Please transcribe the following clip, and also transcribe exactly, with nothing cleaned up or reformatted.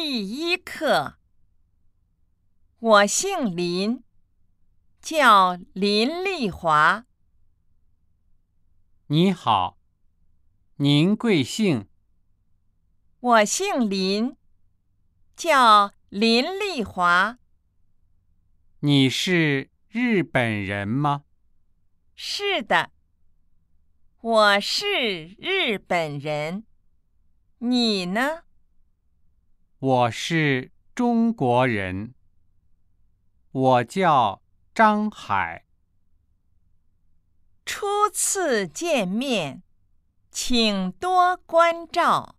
第一课。我姓林，叫林丽华。 你好，您贵姓？ 我姓林，叫林丽华。 你是日本人吗？ 是的，我是日本人。你呢？ 我是中国人。我叫张海。 初次见面，请多关照。